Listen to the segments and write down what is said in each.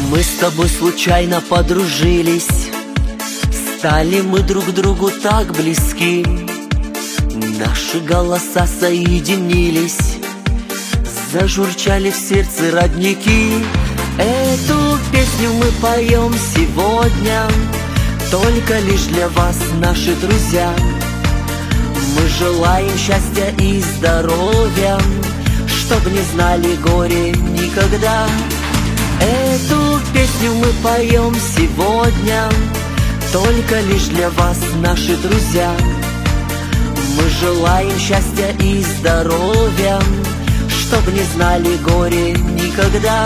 Мы с тобой случайно подружились, стали мы друг другу так близки. Наши голоса соединились, зажурчали в сердце родники. Эту песню мы поем сегодня только лишь для вас, наши друзья. Мы желаем счастья и здоровья, чтоб не знали горе никогда. Эту песню мы поем сегодня только лишь для вас, наши друзья. Мы желаем счастья и здоровья, чтоб не знали горе никогда.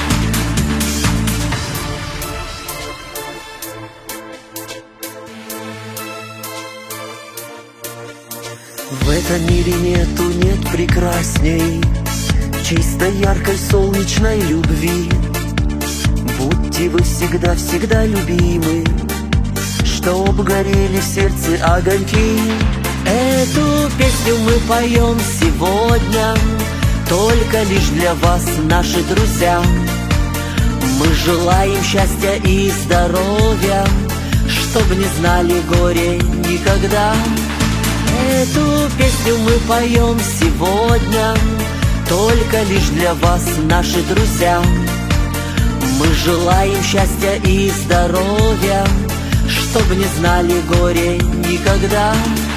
В этом мире нет прекрасней чистой, яркой, солнечной любви. Будьте вы всегда любимы, чтоб горели в сердце огоньки. Эту песню мы поем сегодня только лишь для вас, наши друзья. Мы желаем счастья и здоровья, чтоб не знали горе никогда. Эту песню мы поем сегодня только лишь для вас, наши друзья. Мы желаем счастья и здоровья, чтоб не знали горе никогда.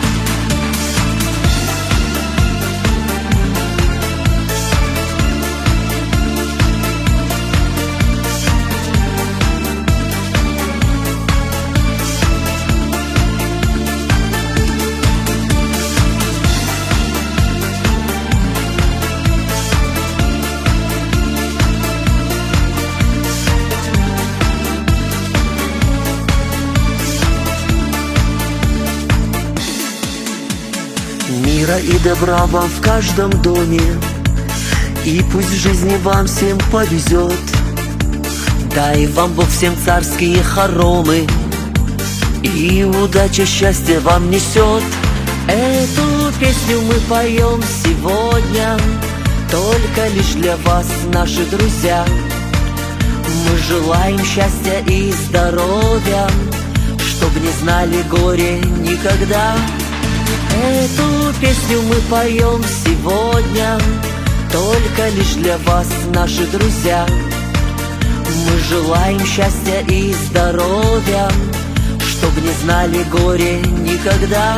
Мира и добра вам в каждом доме, и пусть в жизни вам всем повезет. Дай вам Бог всем царские хоромы, и удача, счастье вам несет. Эту песню мы поем сегодня только лишь для вас, наши друзья. Мы желаем счастья и здоровья, чтоб не знали горе никогда. Эту песню мы поем сегодня только лишь для вас, наши друзья. Мы желаем счастья и здоровья, чтоб не знали горе никогда.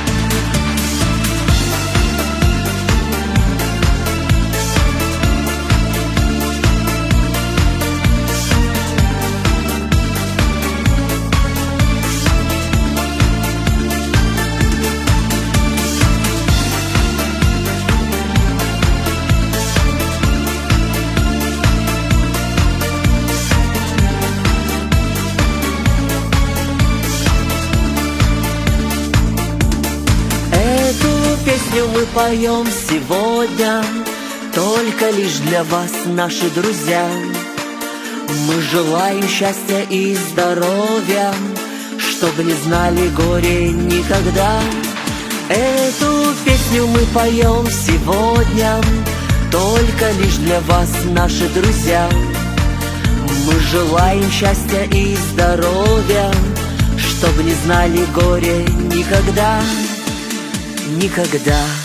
Песню мы поем сегодня только лишь для вас, наши друзья. Мы желаем счастья и здоровья, чтоб не знали горе никогда. Эту песню мы поем сегодня только лишь для вас, наши друзья. Мы желаем счастья и здоровья, чтоб не знали горе никогда. Никогда.